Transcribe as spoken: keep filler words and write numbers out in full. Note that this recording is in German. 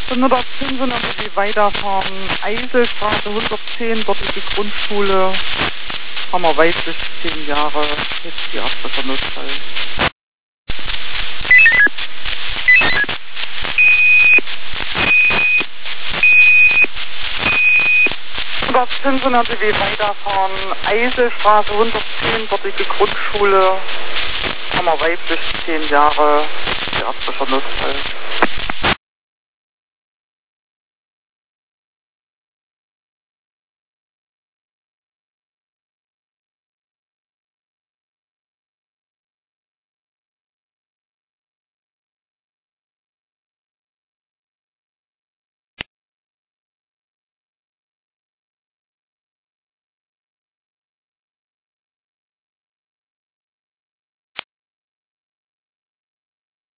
hundertfünfundneunzig die weiterfahren. Eiselstraße hundertzehn, dort ist die Grundschule. Haben wir weiblich zehn Jahre, jetzt die erste Notfall. hundertfünfundneunzig die weiterfahren. Eiselstraße hundertzehn, dort ist die Grundschule. Haben wir weiblich zehn Jahre, die erste Notfall.